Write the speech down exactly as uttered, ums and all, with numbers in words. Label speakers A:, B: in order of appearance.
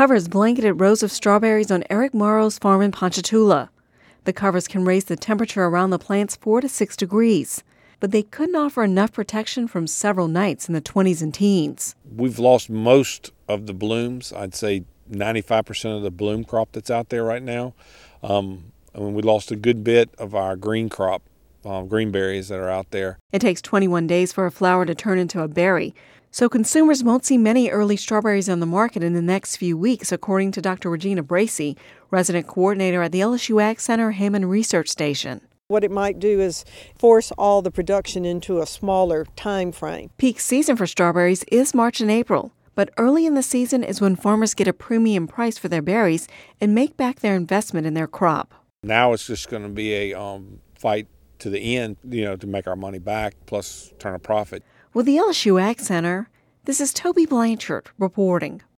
A: covers blanketed rows of strawberries on Eric Morrow's farm in Ponchatoula. The covers can raise the temperature around the plants four to six degrees, but they couldn't offer enough protection from several nights in the twenties and teens.
B: We've lost most of the blooms. I'd say ninety-five percent of the bloom crop that's out there right now. Um, I mean, we lost a good bit of our green crop, um, green berries that are out there.
A: It takes twenty-one days for a flower to turn into a berry, so consumers won't see many early strawberries on the market in the next few weeks, according to Doctor Regina Bracey, resident coordinator at the L S U Ag Center Hammond Research Station.
C: What it might do is force all the production into a smaller time frame.
A: Peak season for strawberries is March and April, but early in the season is when farmers get a premium price for their berries and make back their investment in their crop.
B: Now it's just going to be a um, fight to the end, you know, to make our money back, plus turn a profit.
A: With the L S U Ag Center, this is Toby Blanchard reporting.